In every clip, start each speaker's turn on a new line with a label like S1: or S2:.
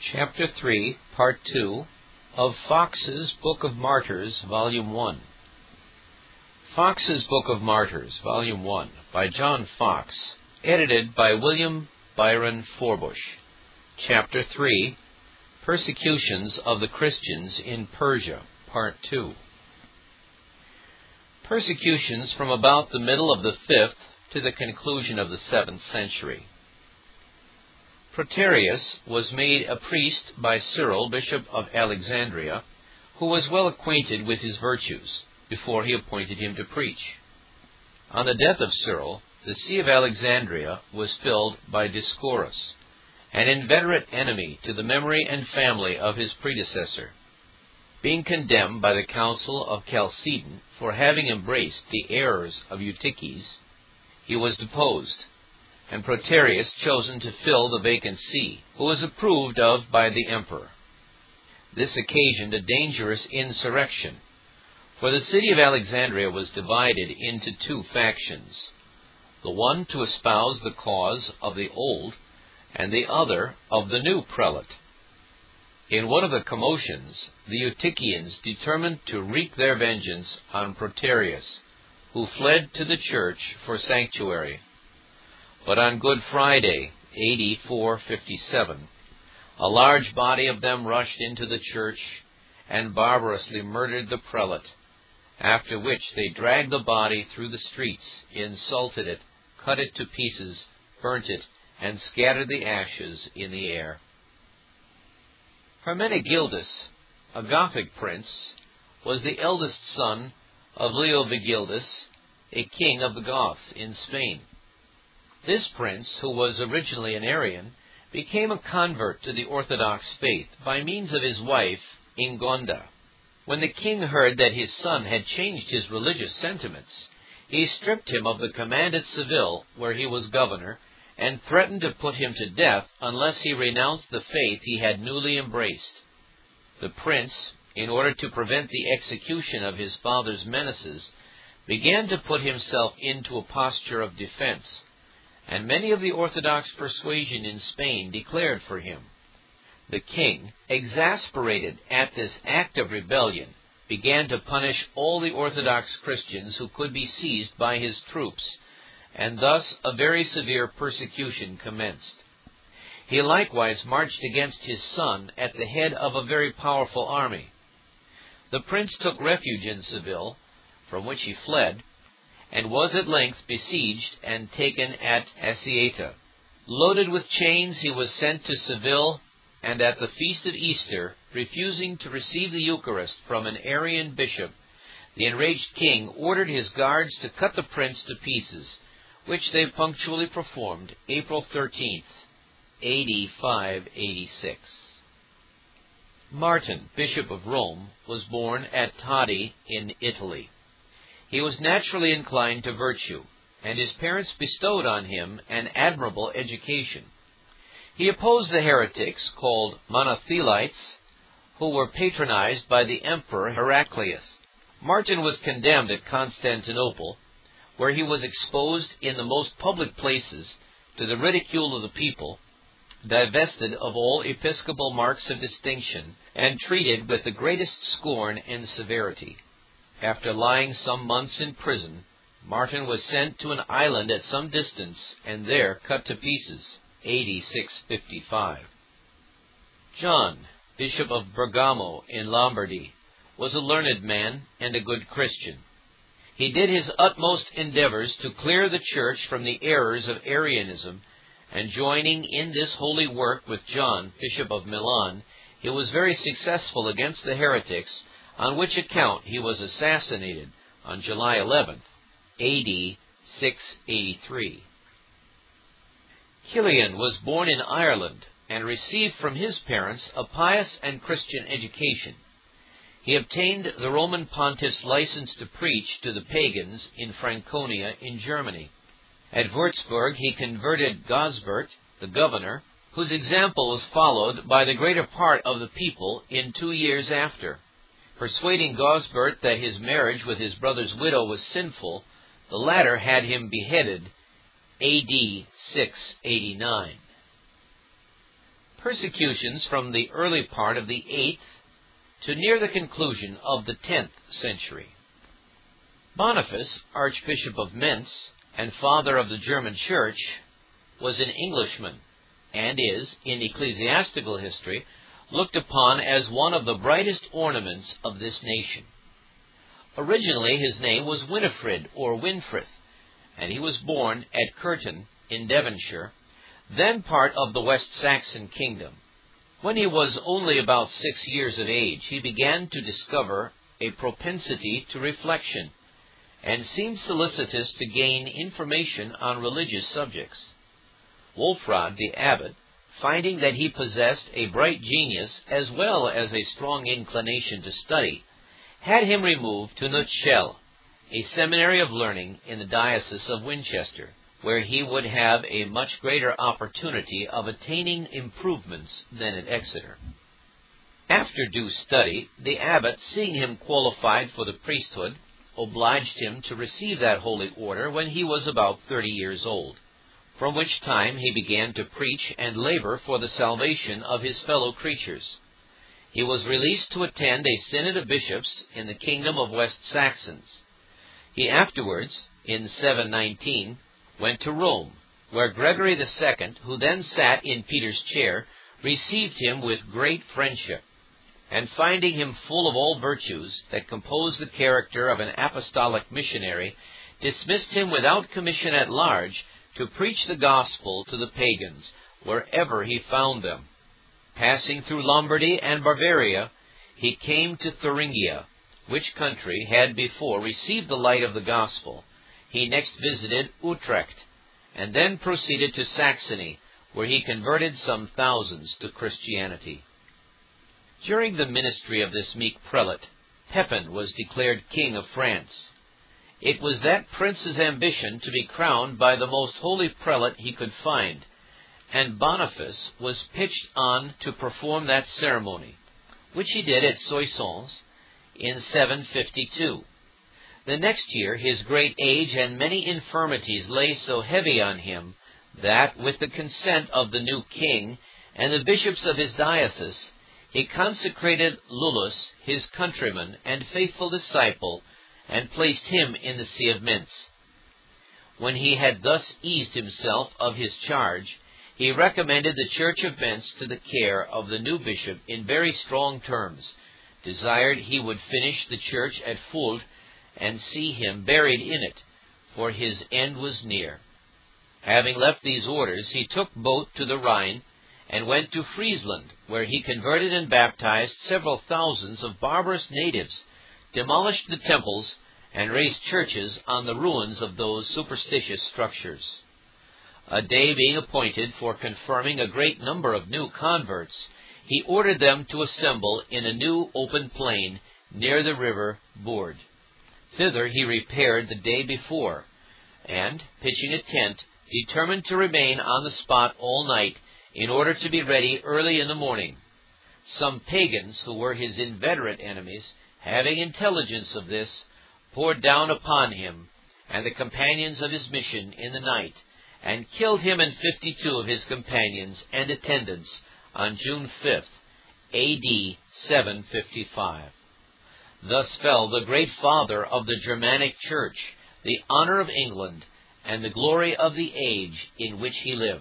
S1: Chapter 3, Part 2, of Fox's Book of Martyrs, Volume 1. Fox's Book of Martyrs, Volume 1, by John Fox, edited by William Byron Forbush. Chapter 3, Persecutions of the Christians in Persia, Part 2. Persecutions from about the middle of the 5th to the conclusion of the 7th century. Proterius was made a priest by Cyril, Bishop of Alexandria, who was well acquainted with his virtues, before he appointed him to preach. On the death of Cyril, the see of Alexandria was filled by Dioscorus, an inveterate enemy to the memory and family of his predecessor. Being condemned by the Council of Chalcedon for having embraced the errors of Eutyches, he was deposed, and Proterius chosen to fill the vacant see, who was approved of by the emperor. This occasioned a dangerous insurrection, for the city of Alexandria was divided into two factions, the one to espouse the cause of the old, and the other of the new prelate. In one of the commotions, the Eutychians determined to wreak their vengeance on Proterius, who fled to the church for sanctuary. But on Good Friday, AD 457, a large body of them rushed into the church and barbarously murdered the prelate, after which they dragged the body through the streets, insulted it, cut it to pieces, burnt it, and scattered the ashes in the air. Hermenegildus, a Gothic prince, was the eldest son of Leovigildus, a king of the Goths in Spain. This prince, who was originally an Arian, became a convert to the Orthodox faith by means of his wife, Ingonda. When the king heard that his son had changed his religious sentiments, he stripped him of the command at Seville, where he was governor, and threatened to put him to death unless he renounced the faith he had newly embraced. The prince, in order to prevent the execution of his father's menaces, began to put himself into a posture of defense, and many of the Orthodox persuasion in Spain declared for him. The king, exasperated at this act of rebellion, began to punish all the Orthodox Christians who could be seized by his troops, and thus a very severe persecution commenced. He likewise marched against his son at the head of a very powerful army. The prince took refuge in Seville, from which he fled, and was at length besieged and taken at Assieta. Loaded with chains, he was sent to Seville, and at the feast of Easter, refusing to receive the Eucharist from an Arian bishop, the enraged king ordered his guards to cut the prince to pieces, which they punctually performed April 13th, AD 586. Martin, Bishop of Rome, was born at Todi in Italy. He was naturally inclined to virtue, and his parents bestowed on him an admirable education. He opposed the heretics, called Monothelites, who were patronized by the Emperor Heraclius. Martin was condemned at Constantinople, where he was exposed in the most public places to the ridicule of the people, divested of all episcopal marks of distinction, and treated with the greatest scorn and severity. After lying some months in prison, Martin was sent to an island at some distance, and there cut to pieces, AD 655. John, Bishop of Bergamo in Lombardy, was a learned man and a good Christian. He did his utmost endeavors to clear the Church from the errors of Arianism, and joining in this holy work with John, Bishop of Milan, he was very successful against the heretics, on which account he was assassinated on July 11th, AD 683. Kilian was born in Ireland and received from his parents a pious and Christian education. He obtained the Roman pontiff's license to preach to the pagans in Franconia in Germany. At Würzburg he converted Gosbert, the governor, whose example was followed by the greater part of the people in 2 years after. Persuading Gosbert that his marriage with his brother's widow was sinful, the latter had him beheaded, AD 689. persecutions from the early part of the 8th to near the conclusion of the 10th century. Boniface, Archbishop of Mentz and father of the German Church, was an Englishman, and is, in ecclesiastical history, looked upon as one of the brightest ornaments of this nation. Originally his name was Winifred or Winfrith, and he was born at Curton in Devonshire, then part of the West Saxon kingdom. When he was only about 6 years of age, he began to discover a propensity to reflection, and seemed solicitous to gain information on religious subjects. Wolfrad the abbot, finding that he possessed a bright genius as well as a strong inclination to study, had him removed to Nutschel, a seminary of learning in the diocese of Winchester, where he would have a much greater opportunity of attaining improvements than at Exeter. After due study, the abbot, seeing him qualified for the priesthood, obliged him to receive that holy order when he was about 30 years old, from which time he began to preach and labor for the salvation of his fellow creatures. He was released to attend a synod of bishops in the kingdom of West Saxons. He afterwards, in 719, went to Rome, where Gregory II, who then sat in Peter's chair, received him with great friendship, and finding him full of all virtues that compose the character of an apostolic missionary, dismissed him without commission at large to preach the gospel to the pagans wherever he found them. Passing through Lombardy and Bavaria, he came to Thuringia, which country had before received the light of the gospel. He next visited Utrecht, and then proceeded to Saxony, where he converted some thousands to Christianity. During the ministry of this meek prelate, Pepin was declared king of France. It was that prince's ambition to be crowned by the most holy prelate he could find, and Boniface was pitched on to perform that ceremony, which he did at Soissons in 752. The next year his great age and many infirmities lay so heavy on him that, with the consent of the new king and the bishops of his diocese, he consecrated Lullus, his countryman and faithful disciple, and placed him in the see of Mentz. When he had thus eased himself of his charge, he recommended the church of Mentz to the care of the new bishop in very strong terms, desired he would finish the church at Fuld, and see him buried in it, for his end was near. Having left these orders, he took boat to the Rhine, and went to Friesland, where he converted and baptized several thousands of barbarous natives, demolished the temples, and raised churches on the ruins of those superstitious structures. A day being appointed for confirming a great number of new converts, he ordered them to assemble in a new open plain near the river Bourd. Thither he repaired the day before, and, pitching a tent, determined to remain on the spot all night, in order to be ready early in the morning. Some pagans, who were his inveterate enemies, having intelligence of this, poured down upon him and the companions of his mission in the night, and killed him and 52 of his companions and attendants on June 5th, A.D. 755. Thus fell the great father of the Germanic Church, the honor of England, and the glory of the age in which he lived.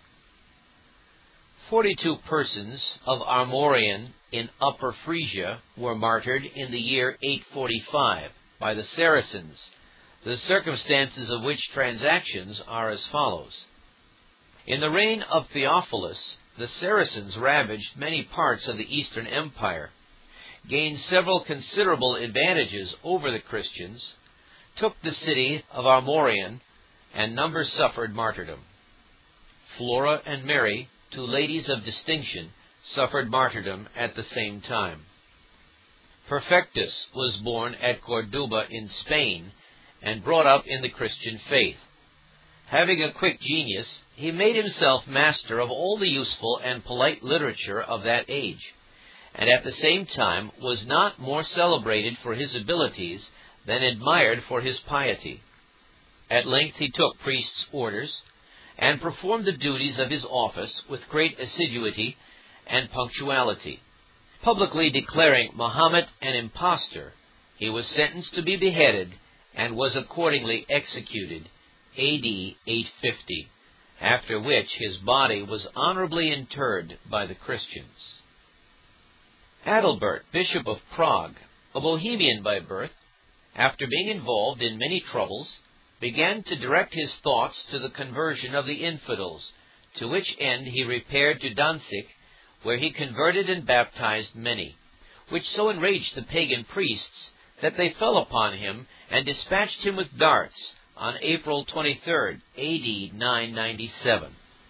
S1: 42 persons of Armorian in Upper Frisia were martyred in the year 845 by the Saracens, the circumstances of which transactions are as follows. In the reign of Theophilus, the Saracens ravaged many parts of the Eastern Empire, gained several considerable advantages over the Christians, took the city of Armorian, and numbers suffered martyrdom. Flora and Mary, 2 ladies of distinction, suffered martyrdom at the same time. Perfectus was born at Corduba in Spain, and brought up in the Christian faith. Having a quick genius, he made himself master of all the useful and polite literature of that age, and at the same time was not more celebrated for his abilities than admired for his piety. At length he took priest's orders, and performed the duties of his office with great assiduity, and punctuality. Publicly declaring Muhammad an impostor, he was sentenced to be beheaded and was accordingly executed A.D. 850, after which his body was honorably interred by the Christians. Adalbert, Bishop of Prague, a Bohemian by birth, after being involved in many troubles, began to direct his thoughts to the conversion of the infidels, to which end he repaired to Danzig, where he converted and baptized many, which so enraged the pagan priests that they fell upon him and dispatched him with darts on April 23, A.D. 997.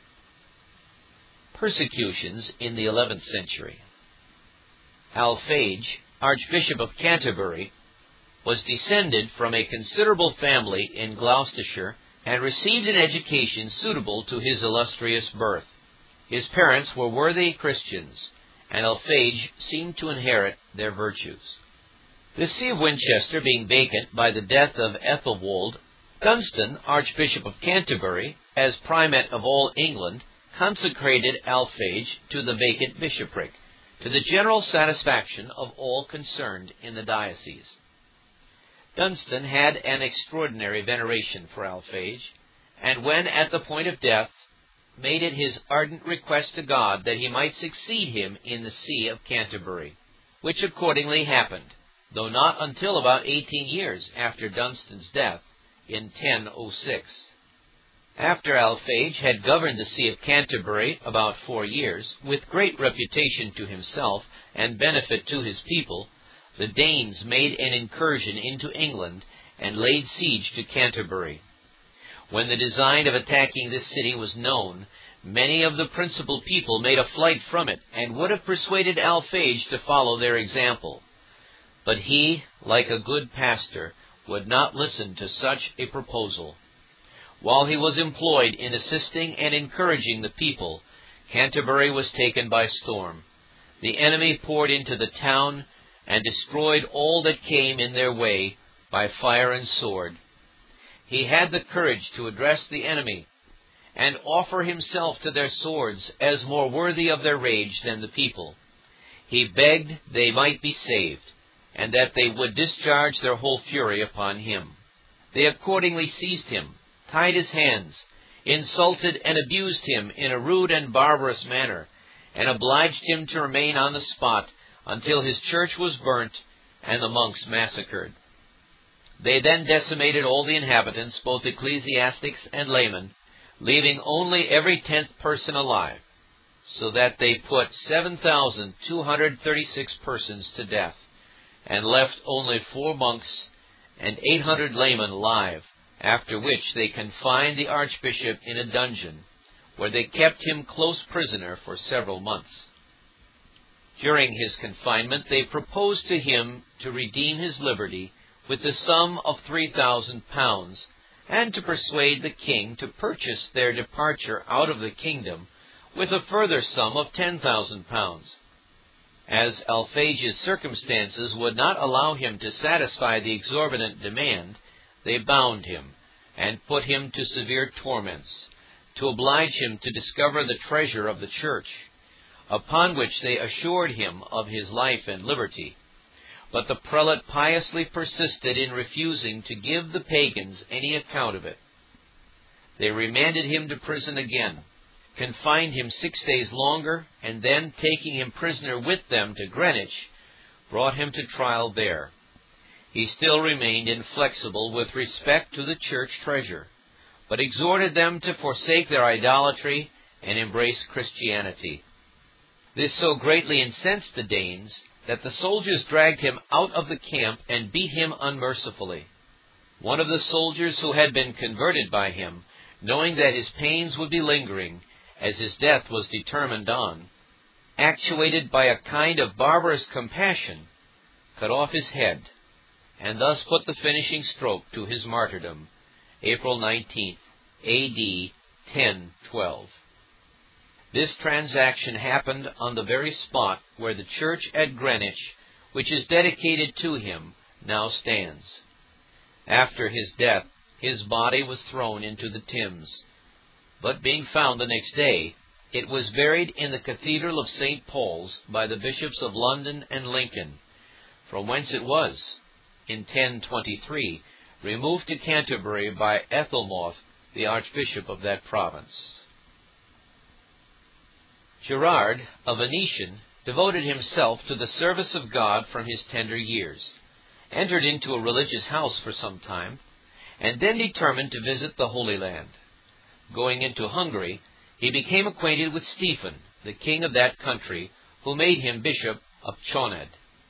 S1: Persecutions in the 11th century. Alphege, Archbishop of Canterbury, was descended from a considerable family in Gloucestershire and received an education suitable to his illustrious birth. His parents were worthy Christians, and Alphege seemed to inherit their virtues. The see of Winchester being vacant by the death of Ethelwold, Dunstan, Archbishop of Canterbury, as primate of all England, consecrated Alphege to the vacant bishopric, to the general satisfaction of all concerned in the diocese. Dunstan had an extraordinary veneration for Alphege, and when at the point of death, made it his ardent request to God that he might succeed him in the see of Canterbury, which accordingly happened, though not until about 18 years after Dunstan's death, in 1006. After Alphege had governed the see of Canterbury about 4 years, with great reputation to himself and benefit to his people, the Danes made an incursion into England and laid siege to Canterbury. When the design of attacking this city was known, many of the principal people made a flight from it and would have persuaded Alphege to follow their example. But he, like a good pastor, would not listen to such a proposal. While he was employed in assisting and encouraging the people, Canterbury was taken by storm. The enemy poured into the town and destroyed all that came in their way by fire and sword. He had the courage to address the enemy and offer himself to their swords as more worthy of their rage than the people. He begged they might be saved, and that they would discharge their whole fury upon him. They accordingly seized him, tied his hands, insulted and abused him in a rude and barbarous manner, and obliged him to remain on the spot until his church was burnt and the monks massacred. They then decimated all the inhabitants, both ecclesiastics and laymen, leaving only every 10th person alive, so that they put 7,236 persons to death, and left only 4 monks and 800 laymen alive, after which they confined the archbishop in a dungeon, where they kept him close prisoner for several months. During his confinement, they proposed to him to redeem his liberty with the sum of £3,000, and to persuade the king to purchase their departure out of the kingdom with a further sum of £10,000. As Alphage's circumstances would not allow him to satisfy the exorbitant demand, they bound him and put him to severe torments, to oblige him to discover the treasure of the church, upon which they assured him of his life and liberty. But the prelate piously persisted in refusing to give the pagans any account of it. They remanded him to prison again, confined him 6 days longer, and then, taking him prisoner with them to Greenwich, brought him to trial there. He still remained inflexible with respect to the church treasure, but exhorted them to forsake their idolatry and embrace Christianity. This so greatly incensed the Danes that the soldiers dragged him out of the camp and beat him unmercifully. One of the soldiers who had been converted by him, knowing that his pains would be lingering, as his death was determined on, actuated by a kind of barbarous compassion, cut off his head, and thus put the finishing stroke to his martyrdom, April 19th, A.D. 1012. This transaction happened on the very spot where the church at Greenwich, which is dedicated to him, now stands. After his death, his body was thrown into the Thames, but being found the next day, It was buried in the Cathedral of St. Paul's by the bishops of London and Lincoln, from whence it was, in 1023, removed to Canterbury by Ethelmoth, the archbishop of that province. Gerard, a Venetian, devoted himself to the service of God from his tender years, entered into a religious house for some time, and then determined to visit the Holy Land. Going into Hungary, he became acquainted with Stephen, the king of that country, who made him bishop of Choned.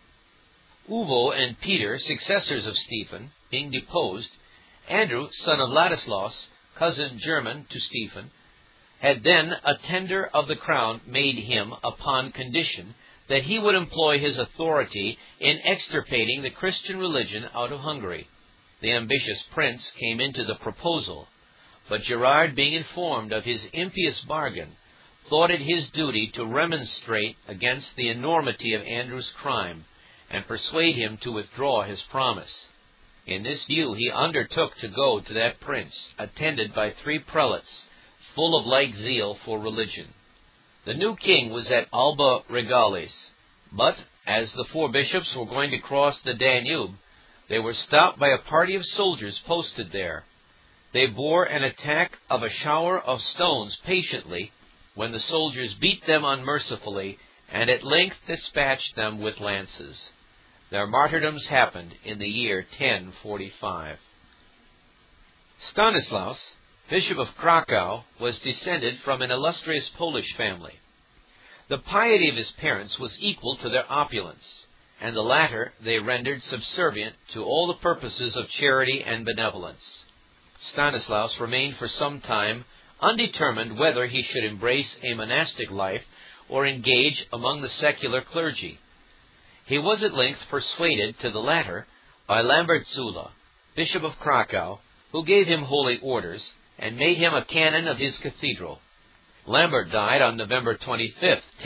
S1: Uvo and Peter, successors of Stephen, being deposed, Andrew, son of Ladislaus, cousin german to Stephen, had then a tender of the crown made him upon condition that he would employ his authority in extirpating the Christian religion out of Hungary. The ambitious prince came into the proposal, but Gerard, being informed of his impious bargain, thought it his duty to remonstrate against the enormity of Andrew's crime, and persuade him to withdraw his promise. In this view he undertook to go to that prince, attended by 3 prelates, full of like zeal for religion. The new king was at Alba Regales, but as the 4 bishops were going to cross the Danube, they were stopped by a party of soldiers posted there. They bore an attack of a shower of stones patiently, when the soldiers beat them unmercifully, and at length dispatched them with lances. Their martyrdoms happened in the year 1045. Stanislaus, Bishop of Krakow, was descended from an illustrious Polish family. The piety of his parents was equal to their opulence, and the latter they rendered subservient to all the purposes of charity and benevolence. Stanislaus remained for some time undetermined whether he should embrace a monastic life or engage among the secular clergy. He was at length persuaded to the latter by Lambert Zula, Bishop of Krakow, who gave him holy orders and made him a canon of his cathedral. Lambert died on November 25,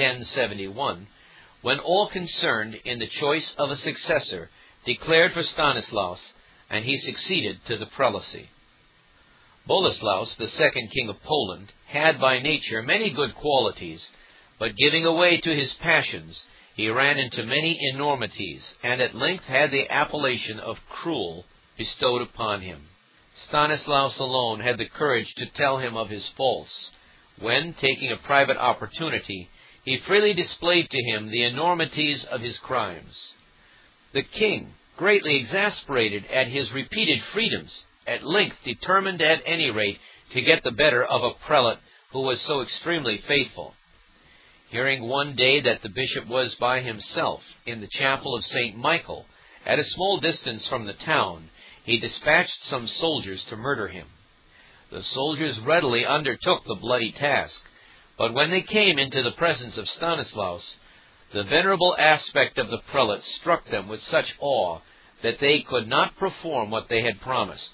S1: 1071, when all concerned in the choice of a successor declared for Stanislaus, and he succeeded to the prelacy. Boleslaus, the second king of Poland, had by nature many good qualities, but giving away to his passions, he ran into many enormities, and at length had the appellation of cruel bestowed upon him. Stanislaus alone had the courage to tell him of his faults, when, taking a private opportunity, he freely displayed to him the enormities of his crimes. The king, greatly exasperated at his repeated freedoms, at length determined at any rate to get the better of a prelate who was so extremely faithful. Hearing one day that the bishop was by himself in the chapel of St. Michael, at a small distance from the town, he dispatched some soldiers to murder him. The soldiers readily undertook the bloody task, but when they came into the presence of Stanislaus, the venerable aspect of the prelate struck them with such awe that they could not perform what they had promised.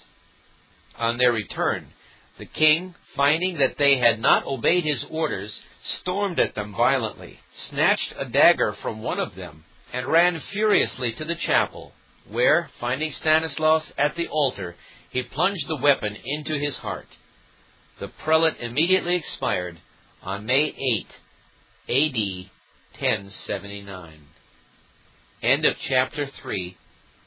S1: On their return, the king, finding that they had not obeyed his orders, stormed at them violently, snatched a dagger from one of them, and ran furiously to the chapel, where, finding Stanislaus at the altar, he plunged the weapon into his heart. The prelate immediately expired on May 8, A.D. 1079. End of chapter 3.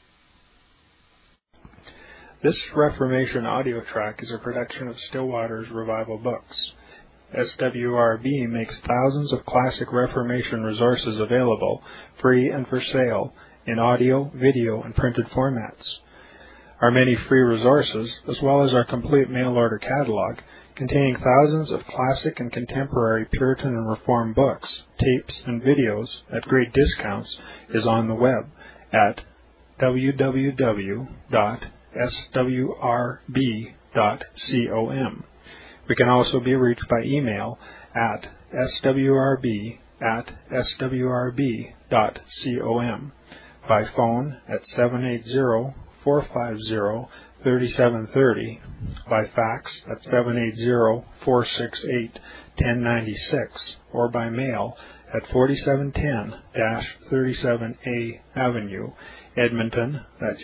S2: This Reformation audio track is a production of Stillwater's Revival Books. SWRB makes thousands of classic Reformation resources available, free and for sale, in audio, video, and printed formats. Our many free resources, as well as our complete mail-order catalog, containing thousands of classic and contemporary Puritan and Reformed books, tapes, and videos at great discounts, is on the web at www.swrb.com. We can also be reached by email at swrb@swrb.com, by phone at 780-450-3730, by fax at 780-468-1096, or by mail at 4710-37A Avenue, Edmonton, that's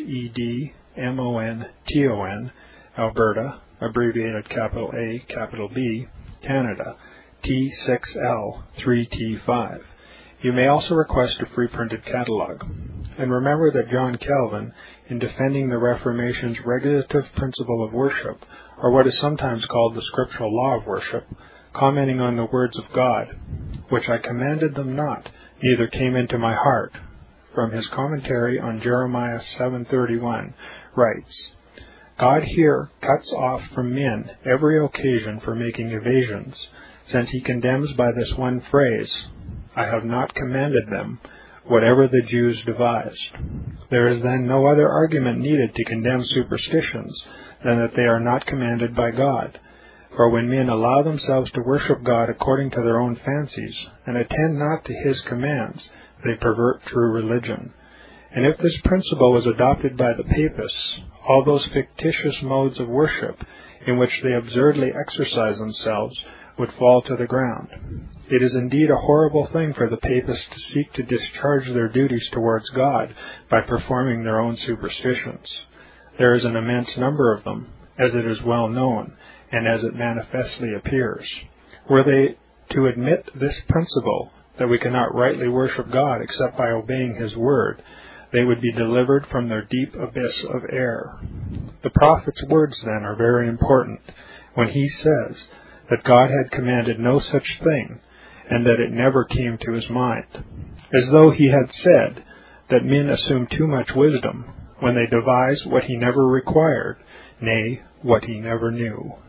S2: Edmonton, Alberta, abbreviated capital A, capital B, Canada, T6L3T5. You may also request a free printed catalog. And remember that John Calvin, in defending the Reformation's regulative principle of worship, or what is sometimes called the scriptural law of worship, commenting on the words of God, which I commanded them not, neither came into my heart, from his commentary on Jeremiah 7:31, writes, God here cuts off from men every occasion for making evasions, since he condemns by this one phrase, I have not commanded them, whatever the Jews devised. There is then no other argument needed to condemn superstitions than that they are not commanded by God. For when men allow themselves to worship God according to their own fancies, and attend not to his commands, they pervert true religion. And if this principle was adopted by the Papists, all those fictitious modes of worship in which they absurdly exercise themselves would fall to the ground. It is indeed a horrible thing for the Papists to seek to discharge their duties towards God by performing their own superstitions. There is an immense number of them, as it is well known, and as it manifestly appears. Were they to admit this principle, that we cannot rightly worship God except by obeying his word, they would be delivered from their deep abyss of error. The prophet's words, then, are very important, when he says that God had commanded no such thing, and that it never came to his mind, as though he had said that men assume too much wisdom when they devise what he never required, nay, what he never knew.